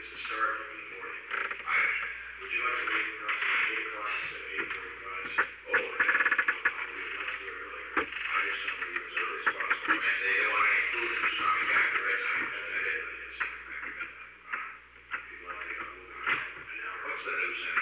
to start in the morning. Would you like to leave from 8 o'clock instead of 8:45? Oh, yeah, I'll leave much earlier. I just don't leave as early as possible. And they don't want any food from coming back the right time. That is. If you'd like to go, an hour. What's the news?